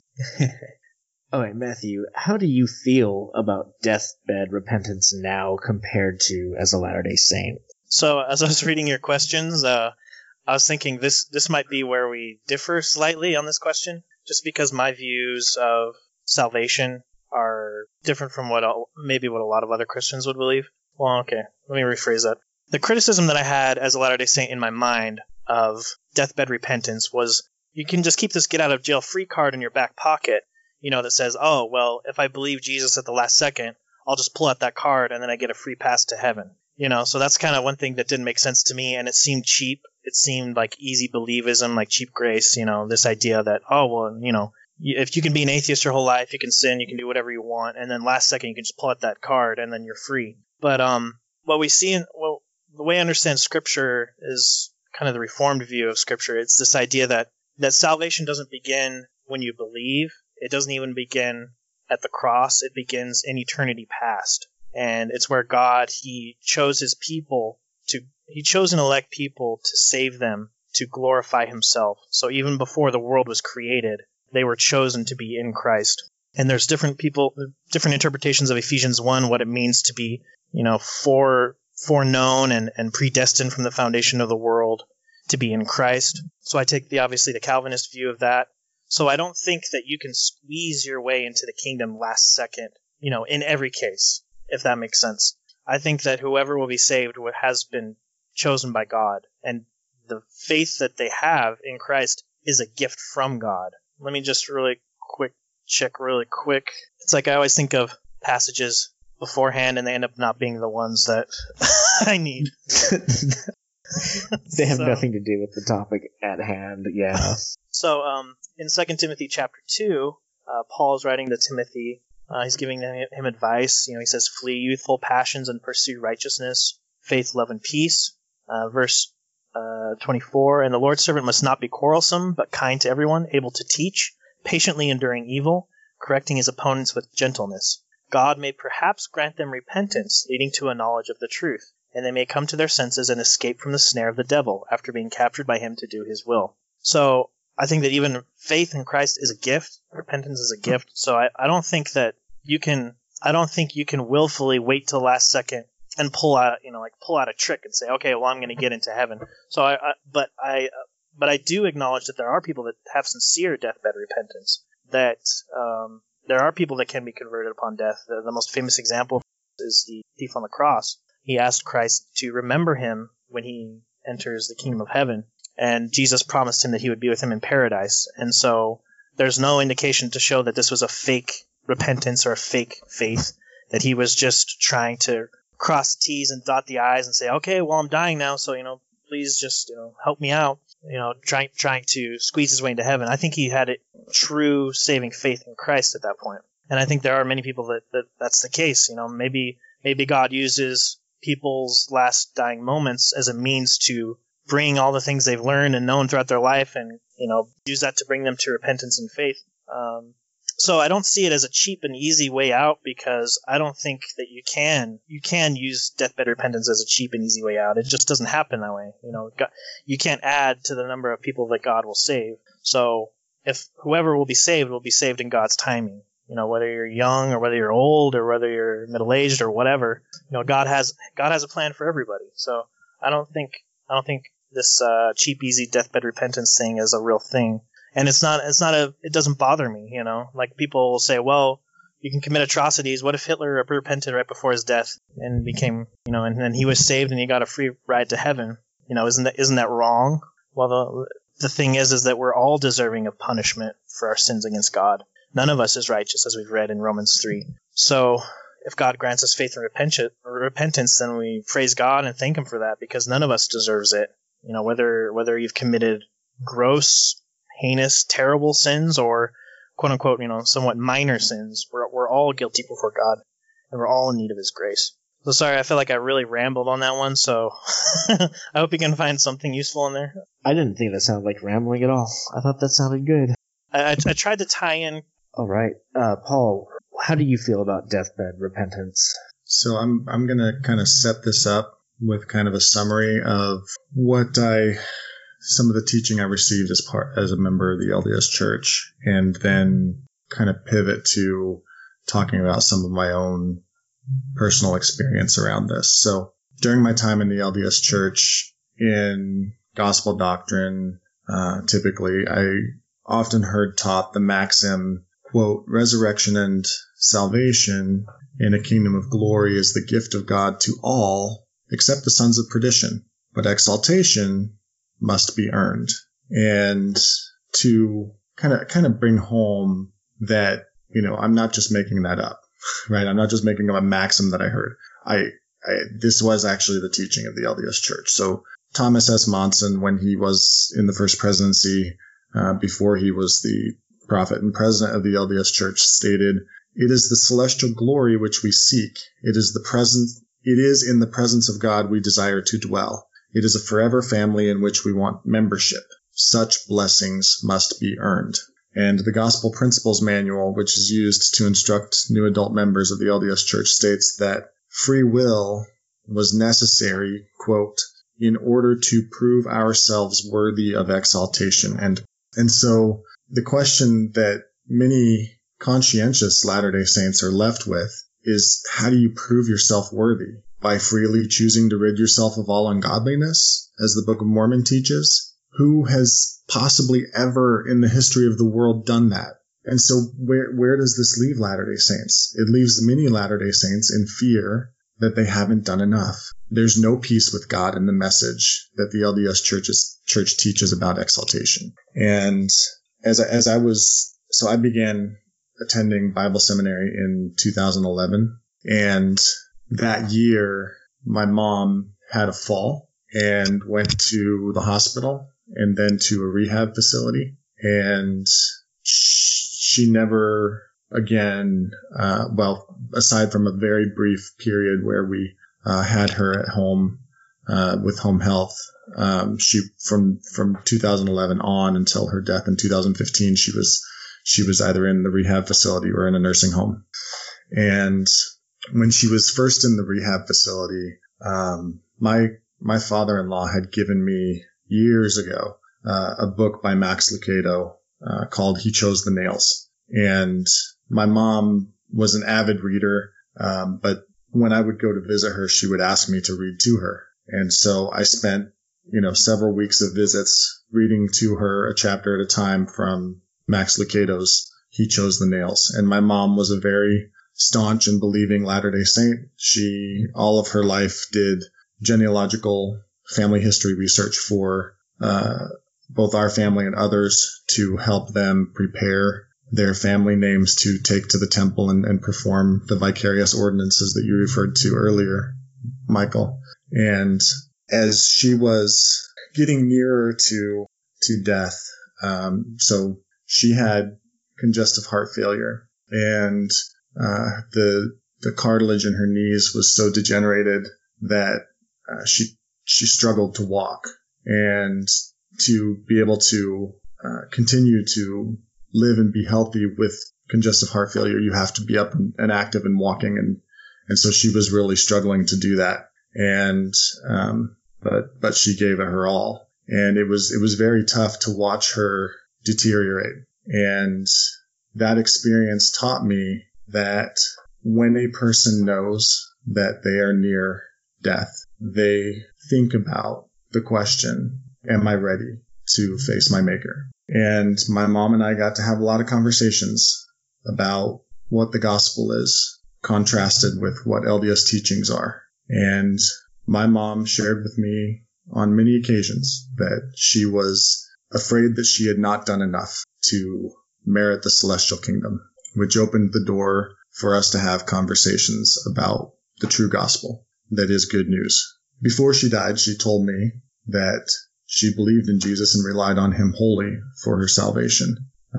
All right, Matthew, how do you feel about deathbed repentance now compared to as a Latter-day Saint? So, as I was reading your questions, uh, I was thinking this, this might be where we differ slightly on this question, just because my views of salvation are different from what I'll, maybe what a lot of other Christians would believe. Well, okay, let me rephrase that. The criticism that I had as a Latter-day Saint in my mind of deathbed repentance was you can just keep this get-out-of-jail-free card in your back pocket, you know, that says, oh, well, if I believe Jesus at the last second, I'll just pull out that card and then I get a free pass to heaven. You know, so that's kind of one thing that didn't make sense to me, and it seemed cheap. It seemed like easy believism, like cheap grace, you know, this idea that, oh, well, you know, if you can be an atheist your whole life, you can sin, you can do whatever you want, and then last second you can just pull out that card and then you're free. But um, what we see in, well, the way I understand Scripture is kind of the Reformed view of Scripture. It's this idea that, that salvation doesn't begin when you believe. It doesn't even begin at the cross. It begins in eternity past. And it's where God, he chose his people to, he chose and elect people to save them, to glorify himself. So even before the world was created, they were chosen to be in Christ. And there's different people, different interpretations of Ephesians one, what it means to be, you know, fore, foreknown and, and predestined from the foundation of the world to be in Christ. So I take the, obviously the Calvinist view of that. So I don't think that you can squeeze your way into the kingdom last second, you know, in every case, if that makes sense. I think that whoever will be saved has been chosen by God, and the faith that they have in Christ is a gift from God. Let me just really quick check really quick. It's like I always think of passages beforehand and they end up not being the ones that I need. They have so, nothing to do with the topic at hand, yeah. So um, in Second Timothy chapter two, uh, Paul's writing to Timothy. Uh, he's giving him, him advice. You know, he says, flee youthful passions and pursue righteousness, faith, love, and peace. Uh, verse uh, twenty-four, and the Lord's servant must not be quarrelsome, but kind to everyone, able to teach, patiently enduring evil, correcting his opponents with gentleness. God may perhaps grant them repentance, leading to a knowledge of the truth, and they may come to their senses and escape from the snare of the devil after being captured by him to do his will. So I think that even faith in Christ is a gift. Repentance is a gift. So I, I don't think that you can, I don't think you can willfully wait till the last second and pull out, you know, like pull out a trick and say, okay, well, I'm going to get into heaven. So I, I but I, but I do acknowledge that there are people that have sincere deathbed repentance, that, um, there are people that can be converted upon death. The, the most famous example is the thief on the cross. He asked Christ to remember him when he enters the kingdom of heaven, and Jesus promised him that he would be with him in paradise. And so there's no indication to show that this was a fake repentance or a fake faith, that he was just trying to cross the T's and dot the I's and say, okay, well, I'm dying now, so, you know, please just, you know, help me out, you know, trying trying to squeeze his way into heaven. I think he had a true saving faith in Christ at that point. And I think there are many people that, that that's the case. You know, maybe maybe God uses people's last dying moments as a means to bring all the things they've learned and known throughout their life and, you know, use that to bring them to repentance and faith. Um, so I don't see it as a cheap and easy way out, because I don't think that you can you can use deathbed repentance as a cheap and easy way out. It just doesn't happen that way. You know, God, you can't add to the number of people that God will save. So if whoever will be saved will be saved in God's timing. You know, whether you're young or whether you're old or whether you're middle-aged or whatever, you know, God has God has a plan for everybody. So I don't think I don't think this uh, cheap, easy deathbed repentance thing is a real thing. And it's not, it's not a, it doesn't bother me, you know, like people will say, well, you can commit atrocities. What if Hitler repented right before his death and became, you know, and then he was saved and he got a free ride to heaven? You know, isn't that, isn't that wrong? Well, the, the thing is, is that we're all deserving of punishment for our sins against God. None of us is righteous, as we've read in Romans three. So if God grants us faith and repent- repentance, then we praise God and thank him for that, because none of us deserves it. You know, whether, whether you've committed gross, heinous, terrible sins or quote unquote, you know, somewhat minor sins, we're, we're all guilty before God, and we're all in need of his grace. So sorry, I feel like I really rambled on that one, so I hope you can find something useful in there. I didn't think that sounded like rambling at all. I thought that sounded good. I, I, I tried to tie in. All right. Uh, Paul, how do you feel about deathbed repentance? So I'm I'm going to kind of set this up with kind of a summary of what I, some of the teaching I received as part, as a member of the L D S Church, and then kind of pivot to talking about some of my own personal experience around this. So during my time in the L D S Church in gospel doctrine, uh, typically I often heard taught the maxim, quote, resurrection and salvation in a kingdom of glory is the gift of God to all except the sons of perdition, but exaltation must be earned. And to kind of kind of bring home that, you know, I'm not just making that up. Right, I'm not just making up a maxim that I heard. I, I this was actually the teaching of the L D S Church. So Thomas S. Monson, when he was in the first presidency, uh, before he was the prophet and president of the L D S Church, stated, "It is the celestial glory which we seek. It is the presence. It is in the presence of God we desire to dwell. It is a forever family in which we want membership. Such blessings must be earned." And the Gospel Principles Manual, which is used to instruct new adult members of the L D S Church, states that free will was necessary, quote, in order to prove ourselves worthy of exaltation. And, and so the question that many conscientious Latter-day Saints are left with is, how do you prove yourself worthy? By freely choosing to rid yourself of all ungodliness, as the Book of Mormon teaches? Who has possibly ever in the history of the world done that? And so where where does this leave Latter-day Saints? It leaves many Latter-day Saints in fear that they haven't done enough. There's no peace with God in the message that the L D S Church's, Church teaches about exaltation. And as I, as I was, so I began attending Bible seminary in two thousand eleven. And that year, my mom had a fall and went to the hospital and then to a rehab facility. And she never again, uh, well, aside from a very brief period where we uh, had her at home uh, with home health, um, she from from two thousand eleven on until her death in two thousand fifteen, she was she was either in the rehab facility or in a nursing home. And when she was first in the rehab facility, um, my my father-in-law had given me years ago uh, a book by Max Lucado uh, called He Chose the Nails. And my mom was an avid reader, um, but when I would go to visit her, she would ask me to read to her. And so I spent, you know, several weeks of visits reading to her a chapter at a time from Max Lucado's He Chose the Nails. And my mom was a very staunch and believing Latter-day Saint. She, all of her life, did genealogical family history research for uh, both our family and others to help them prepare their family names to take to the temple and, and perform the vicarious ordinances that you referred to earlier, Michael. And as she was getting nearer to to death, um, so she had congestive heart failure, and uh, the the cartilage in her knees was so degenerated that uh, she she struggled to walk. And to be able to uh, continue to live and be healthy with congestive heart failure, you have to be up and, and active and walking. And, and so she was really struggling to do that. And, um, but, but she gave it her all. And it was, it was very tough to watch her deteriorate. And that experience taught me that when a person knows that they are near death, they think about the question, am I ready to face my maker? And my mom and I got to have a lot of conversations about what the gospel is, contrasted with what L D S teachings are. And my mom shared with me on many occasions that she was afraid that she had not done enough to merit the celestial kingdom, which opened the door for us to have conversations about the true gospel that is good news. Before she died, she told me that she believed in Jesus and relied on him wholly for her salvation.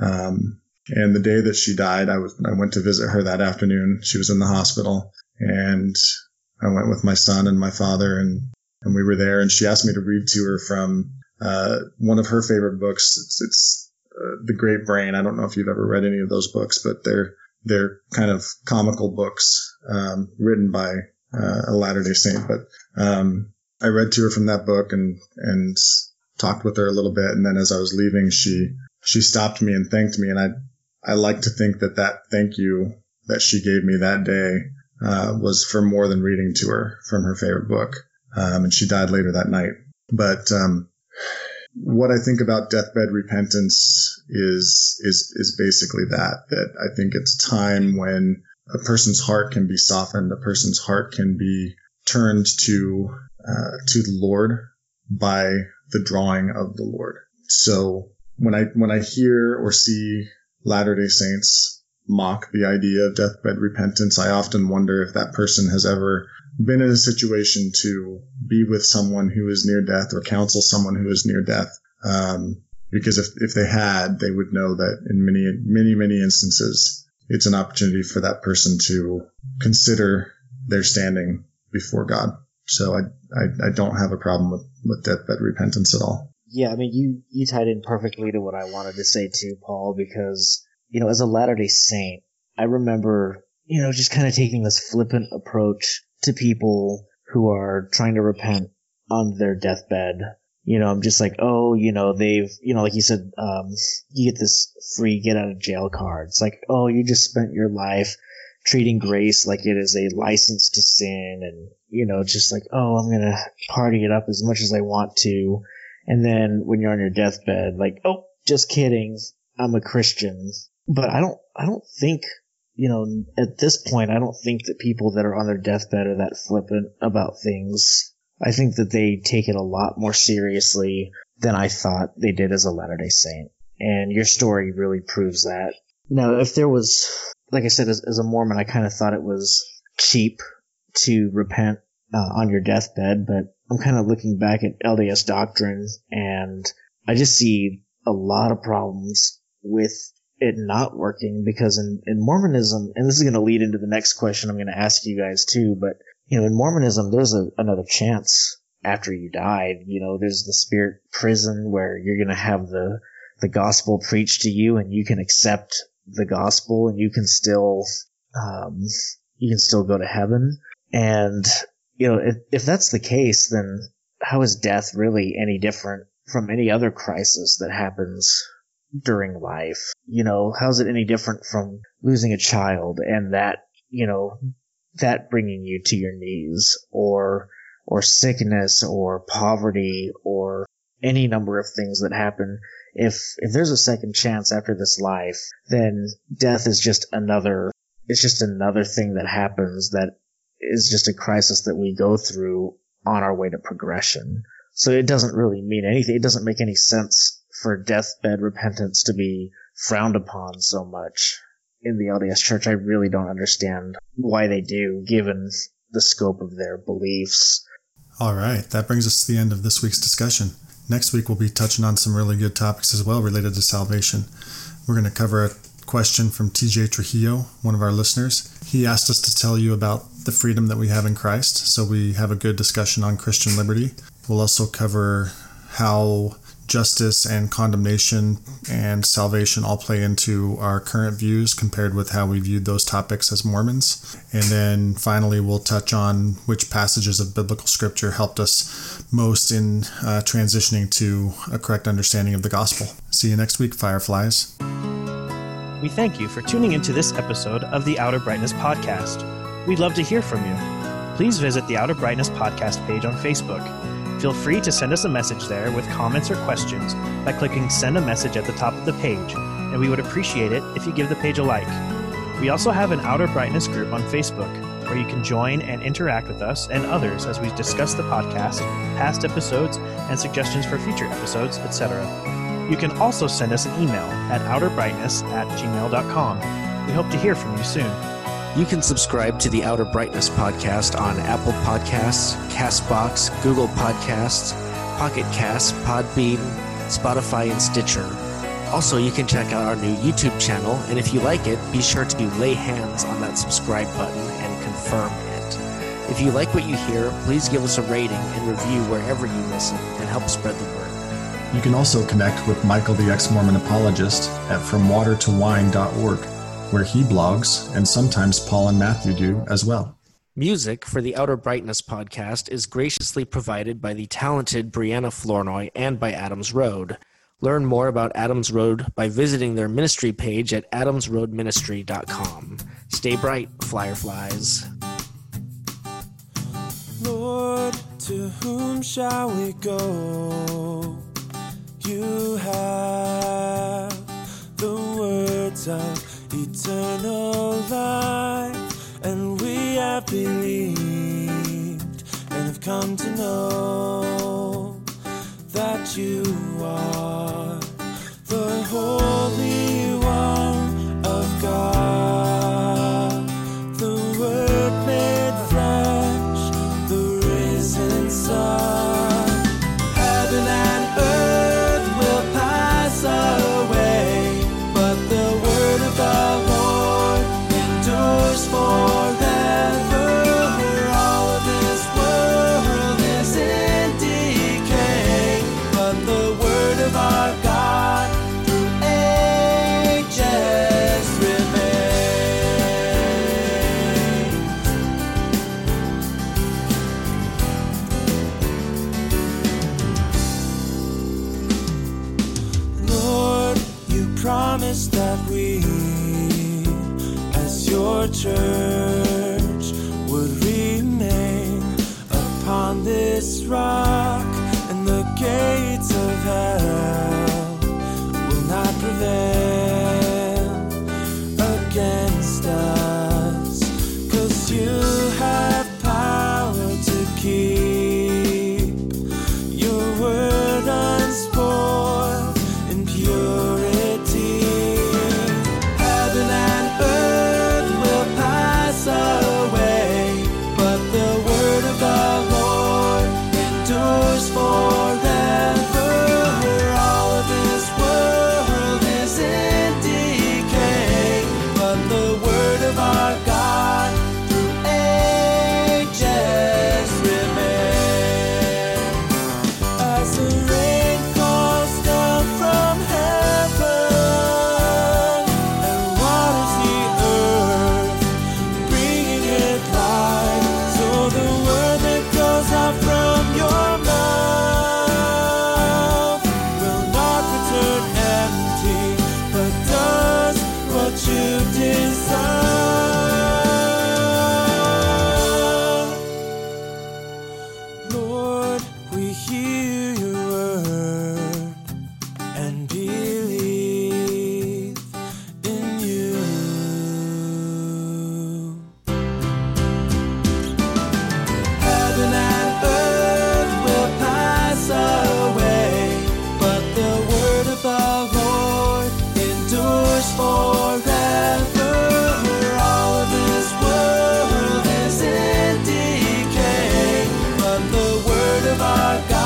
Um, and the day that she died, I was I went to visit her that afternoon. She was in the hospital, and I went with my son and my father, and, and we were there, and she asked me to read to her from uh, one of her favorite books. It's, it's uh, The Great Brain. I don't know if you've ever read any of those books, but they're they're kind of comical books um, written by uh, a Latter-day Saint. But um, I read to her from that book and and talked with her a little bit, and then as I was leaving, she she stopped me and thanked me, and I I like to think that that thank you that she gave me that day uh, was for more than reading to her from her favorite book. Um, and she died later that night. But um, what I think about deathbed repentance is is is basically that, that I think it's a time when a person's heart can be softened, a person's heart can be turned to uh, to the Lord by the drawing of the Lord. So when I when I hear or see Latter-day Saints mock the idea of deathbed repentance, I often wonder if that person has ever been in a situation to be with someone who is near death or counsel someone who is near death. Um, because if, if they had, they would know that in many, many, many instances, it's an opportunity for that person to consider their standing before God. So I, I, I don't have a problem with, with deathbed repentance at all. Yeah, I mean, you, you tied in perfectly to what I wanted to say too, Paul, because, you know, as a Latter-day Saint, I remember, you know, just kind of taking this flippant approach to people who are trying to repent on their deathbed. You know, I'm just like, oh, you know, they've, you know, like you said, um, you get this free get out of jail card. It's like, oh, you just spent your life treating grace like it is a license to sin, and, you know, just like, oh, I'm going to party it up as much as I want to. And then when you're on your deathbed, like, oh, just kidding, I'm a Christian. But I don't, I don't think, you know, at this point, I don't think that people that are on their deathbed are that flippant about things. I think that they take it a lot more seriously than I thought they did as a Latter-day Saint. And your story really proves that. Now, if there was, like I said, as, as a Mormon, I kind of thought it was cheap to repent uh, on your deathbed, but I'm kind of looking back at L D S doctrine, and I just see a lot of problems with it not working, because in, in Mormonism, and this is going to lead into the next question I'm going to ask you guys too, but, you know, in Mormonism, there's a, another chance after you died. You know, there's the spirit prison where you're going to have the, the gospel preached to you, and you can accept the gospel, and you can still, um, you can still go to heaven. And, you know, if, if that's the case, then how is death really any different from any other crisis that happens during life? You know, how's it any different from losing a child and that, you know, that bringing you to your knees, or, or sickness, or poverty, or any number of things that happen? If, if there's a second chance after this life, then death is just another, it's just another thing that happens that is just a crisis that we go through on our way to progression. So it doesn't really mean anything. It doesn't make any sense for deathbed repentance to be frowned upon so much in the L D S Church. I really don't understand why they do, given the scope of their beliefs. All right, that brings us to the end of this week's discussion. Next week, we'll be touching on some really good topics as well related to salvation. We're going to cover a question from T J Trujillo, one of our listeners. He asked us to tell you about the freedom that we have in Christ, so we have a good discussion on Christian liberty. We'll also cover how justice and condemnation and salvation all play into our current views compared with how we viewed those topics as Mormons. And then finally, we'll touch on which passages of biblical scripture helped us most in uh, transitioning to a correct understanding of the gospel. See you next week, Fireflies. We thank you for tuning into this episode of the Outer Brightness Podcast. We'd love to hear from you. Please visit the Outer Brightness Podcast page on Facebook. Feel free to send us a message there with comments or questions by clicking Send a Message at the top of the page, and we would appreciate it if you give the page a like. We also have an Outer Brightness group on Facebook, where you can join and interact with us and others as we discuss the podcast, past episodes, and suggestions for future episodes, et cetera. You can also send us an email at outerbrightness at gmail dot com. We hope to hear from you soon. You can subscribe to the Outer Brightness podcast on Apple Podcasts, CastBox, Google Podcasts, Pocket Casts, Podbean, Spotify, and Stitcher. Also, you can check out our new YouTube channel, and if you like it, be sure to lay hands on that subscribe button and confirm it. If you like what you hear, please give us a rating and review wherever you listen and help spread the word. You can also connect with Michael the Ex-Mormon Apologist at from water to wine dot org, where he blogs, and sometimes Paul and Matthew do as well. Music for the Outer Brightness podcast is graciously provided by the talented Brianna Flournoy and by Adams Road. Learn more about Adams Road by visiting their ministry page at adams road ministry dot com. Stay bright, Fireflies. Lord, to whom shall we go? You have the words of eternal life, and we have believed and have come to know that you are the Holy One of God, the Word made flesh, the risen Son. Heaven and earth will pass away, but the word of the Lord endures forever. All of this world is in decay, but the word of our God through ages remains. Lord, you promised that we, as your church, would remain upon this rock, and the gates of hell will not prevail against us, 'cause you have power to keep your word unspoiled in purity. Heaven and earth will pass away, but the word of the Lord endures forever. All of this world is in decay, but the word of our God through ages remains. As the rain falls down from heaven and waters the earth, bringing it life, so the word that goes out from your mouth will not return empty, but does what you desire. Lord, we hear your word and believe in you. Heaven and earth will pass away, but the word of the Lord endures forever. All of this world is in decay, but the word of our God